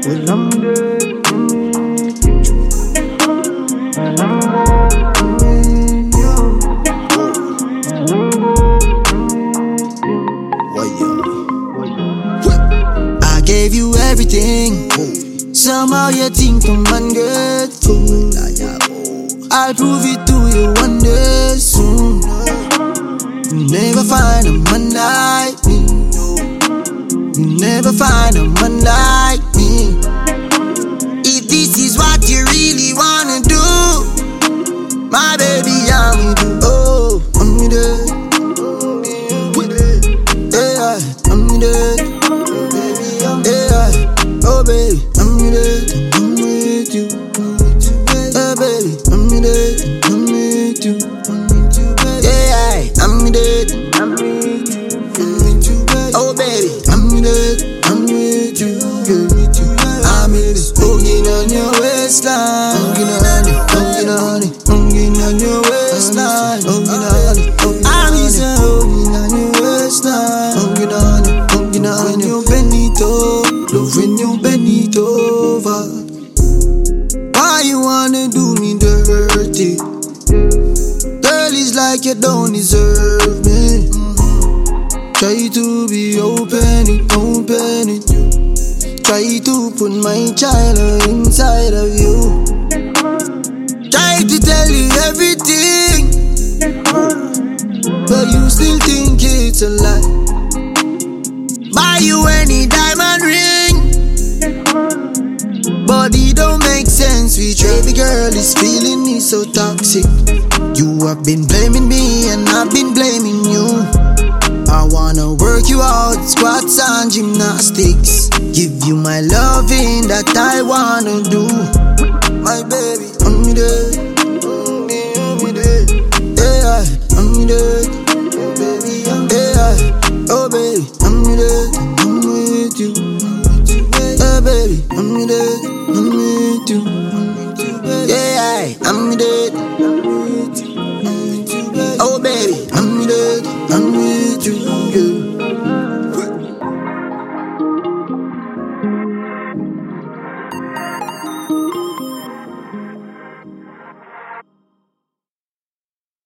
Well, I'm dead. I gave you everything. Somehow you think I'm ungrateful. I'll prove it to you one day soon. You'll never find a man like me. You'll never find a man like me. If this is what you really wanna do, my baby, I'm with you. Oh, I'm with you. Yeah, I'm with you. Yeah, oh baby, I'm with you. I'm with you. Oh baby, I'm with you. I'm with you. Yeah, I'm with you. I'm with you. Oh baby, I'm with you. I'm with you. I'm with you. Hugging on your waistline. Hugging on it. Hugging on it. Hugging on your waistline. Hugging on it. I'm hugging on your waistline. Hugging on it. Hugging on it. When you bend it over, love when you bend it over. Why you wanna do me dirty? Girl, it's like you don't deserve me. Try to be open it. Try to put my child inside of you. Try to tell you everything, but you still think it's a lie. Buy you any diamond ring, but it don't make sense. Which baby girl is feeling me so toxic. You have been blaming me and I've been blaming you. I wanna work you out, squats and gymnastics. Give you my loving that I wanna do. My baby, I'm with you.